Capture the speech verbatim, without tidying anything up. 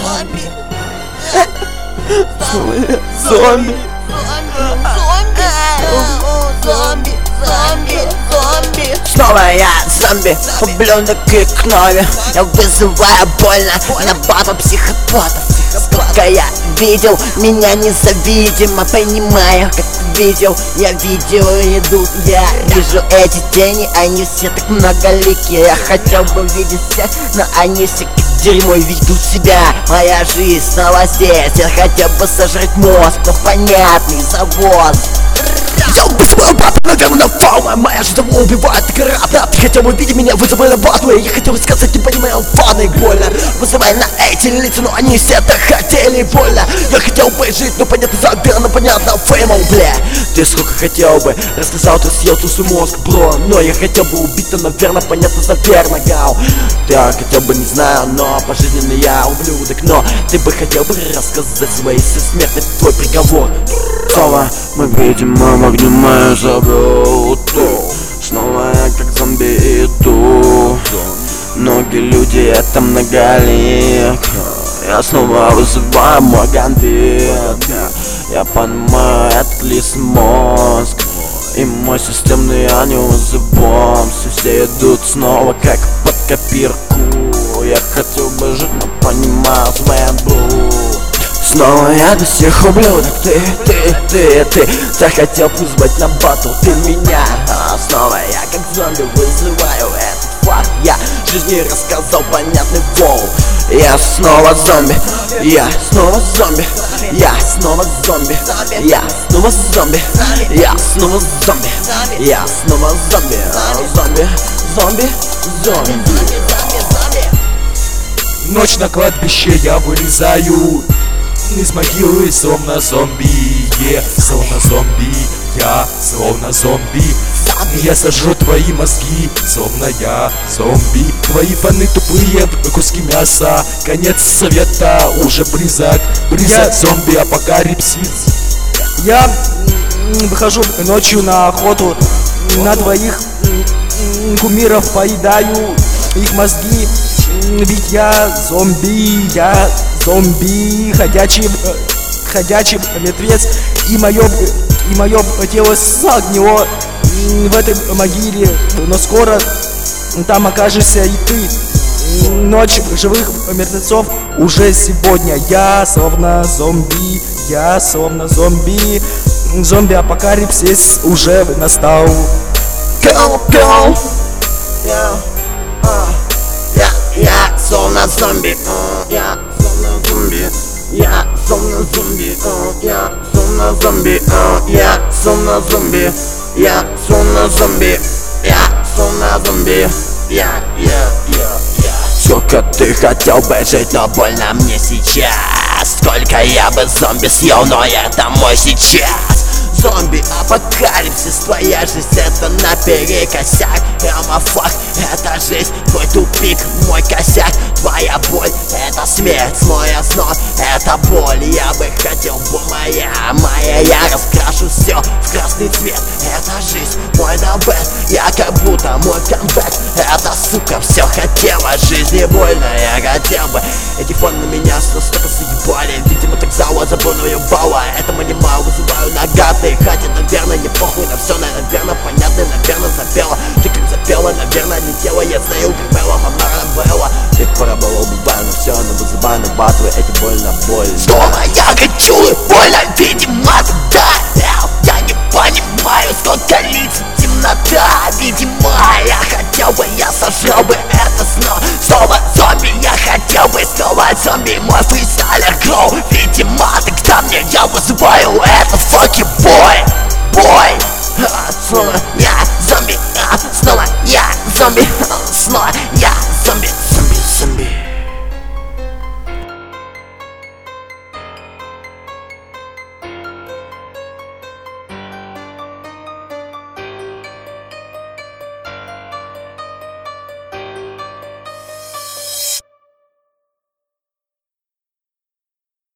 Зомби. Зомби. Зомби. Зомби. Зомби. Зомби. Снова я зомби, ублюдок и крови. Я вызываю больно на бабу психопатов. Сколько я видел, меня незавидимо. Понимаю, как видел, я видео идут. Я вижу эти тени, они все так многоликие. Я хотел бы видеть всех, но они все как дерьмо ведут себя. Моя жизнь снова здесь, я хотел бы сожрать мозг, но понятный завоз. Я убиваю папу, наверное, фауна. Моя жизнь давно убивает, так и рада. Ты хотел бы видеть меня, вызывая батлы. Я хотел бы сказать, не понимаю, фаны больно. Вызывая на эти лица, но они все так хотели больно. Я хотел бы жить, но понятно, заверно, понятно, феймом, бля. Ты сколько хотел бы, рассказал, ты съел свой мозг, бро. Но я хотел бы убить, то, наверное, понятно, заверно, гау. Я хотел бы, не знаю, но пожизненно я ублюдок. Но ты бы хотел бы рассказать свои смертный твой приговор. Снова мы видим, мы огнем мою заботу. Снова я как зомби иду. Многие люди, это многолик. Я снова вызываю мой гамбит. Я понимаю, это лишь мозг и мой системный аниус бомбс. Все идут снова как под копирку. Я хотел бы жить, но понимаю свою. Снова я до всех ублюдок, ты, ты, ты, ты захотел вызвать на батл, ты меня. А снова я как зомби вызываю этот факт. Я жизни рассказал понятный воу. Я снова зомби, я снова зомби, я снова зомби, я снова зомби, я снова зомби, я снова зомби, зомби, зомби, зомби. Ночь на кладбище я вылезаю из могилы, словно зомби, yeah, словно зомби, я словно зомби. Я сожру твои мозги, словно я зомби. Твои фаны тупые, куски мяса. Конец света уже близок, близок. Зомби апокалипсис. Я выхожу ночью на охоту, на двоих кумиров поедаю их мозги. Ведь я зомби, я зомби, ходячий, ходячий мертвец. И мое, и мое тело согнило в этой могиле. Но скоро там окажешься и ты. Ночь живых мертвецов уже сегодня. Я словно зомби, я словно зомби. Зомби-апокалипсис уже настал. Go, go. Yeah, uh. Я словно зомби, я словно зомби, я словно зомби, я словно зомби, я словно зомби, я словно зомби, я словно зомби, я, я, я, я. Сука, ты хотел бы жить, но больно мне сейчас. Сколько я бы зомби съел, но это мой сейчас. Зомби-апокалипсис, твоя жизнь это наперекосяк. Эмофак, это жизнь, твой тупик, мой косяк. Твоя боль, это смерть, мой основ, это боль. Я бы хотел бы моя, моя, я раскрашу все в красный цвет. Это жизнь, мой добэт, я как будто мой камбэк. Это сука все хотела, жизни больно, я хотел бы. Эти фоны на меня настолько заебали. Видимо так зала заборную бала. Это манимал, вызываю нагады. Хотя, наверное, не похуй на все, наверное, понятно, наверное, запела. Ты как запела, наверное, не тело, я знаю, как было, мама Рамбелла. Ты пора было, убиваю на все, но вызываю на батлы, эти больно, больно. Снова я хочу, больно, видимо, да, я не понимаю, сколько лиц